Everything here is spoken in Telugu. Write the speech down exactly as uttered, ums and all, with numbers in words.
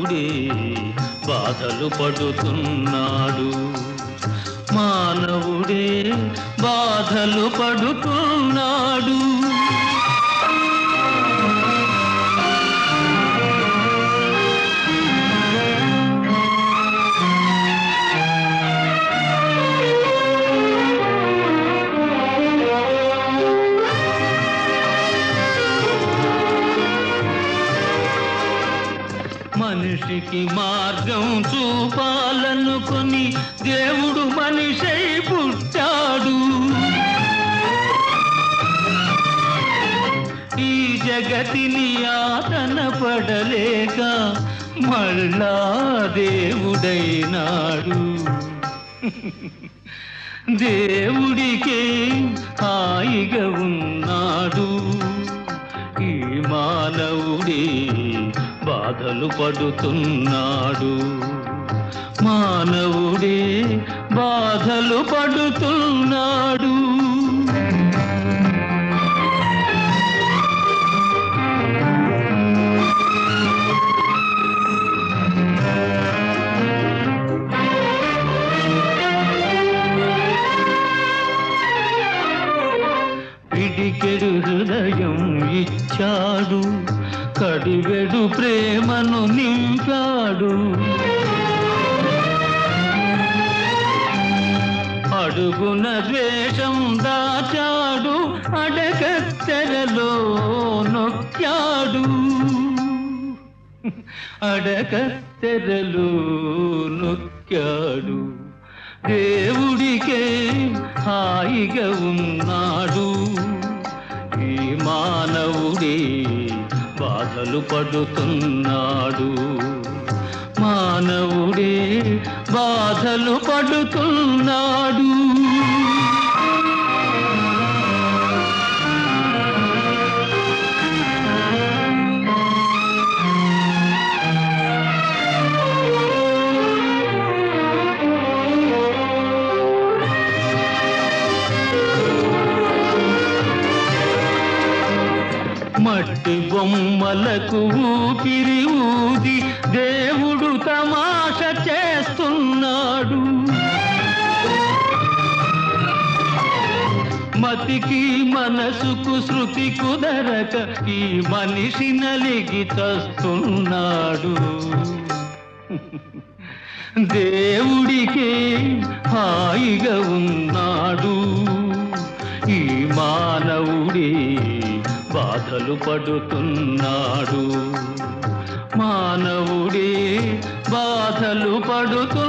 మానవుడే బాధలు పడుతున్నాడు మానవుడే బాధలు పడుతున్నాడు మనిషికి మార్గం చూపాలనుకొని దేవుడు మనిషై పుట్టాడు ఈ జగతిని ఆతన పడలేక మళ్ళా దేవుడైనాడు దేవుడికే హాయిగా ఉన్నాడు ఈ మానవుడే బాధలు పడుతున్నాడు మానవుడే బాధలు పడుతున్నాడు పిడికెడు హృదయం ఇచ్చాడు కడివెడు ప్రేమను నింపాడు అడుగున ద్వేషం దాచాడు అడకత్తెరలో నొక్కాడు అడకత్తెరలో నొక్కాడు దేవుడికే హాయిగా ఉన్నాడు ఈ మానవుడే బాధలు పడుతున్నాడు మానవుడే బాధలు పడుతున్నాడు మట్టి బొమ్మలకు ఊపిరి ఊది దేవుడు తమాష చేస్తున్నాడు మతికి మనసుకు శృతి కుదరక ఈ మనిషి నలిగి చస్తున్నాడు దేవుడికే హాయిగా ఉన్నాడు ఈ మానవుడే బాధలు పడుతున్నాడు మానవుడే బాధలు పడుతు